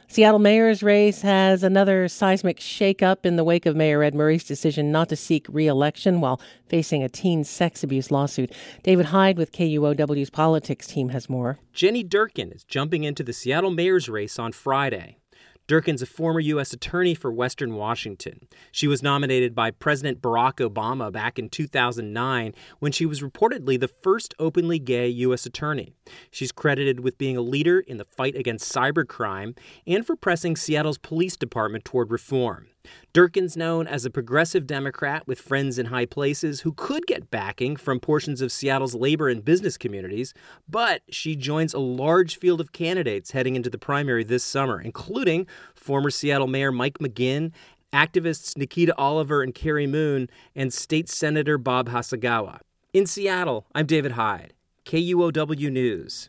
Seattle mayor's race has another seismic shakeup in the wake of Mayor Ed Murray's decision not to seek re-election while facing a teen sex abuse lawsuit. David Hyde with KUOW's politics team has more. Jenny Durkin is jumping into the Seattle mayor's race on Friday. Durkin's a former U.S. attorney for Western Washington. She was nominated by President Barack Obama back in 2009 when she was reportedly the first openly gay U.S. attorney. She's credited with being a leader in the fight against cybercrime and for pressing Seattle's police department toward reform. Durkin's known as a progressive Democrat with friends in high places who could get backing from portions of Seattle's labor and business communities, but she joins a large field of candidates heading into the primary this summer, including former Seattle Mayor Mike McGinn, activists Nikita Oliver and Carrie Moon, and State Senator Bob Hasagawa. In Seattle, I'm David Hyde, KUOW News.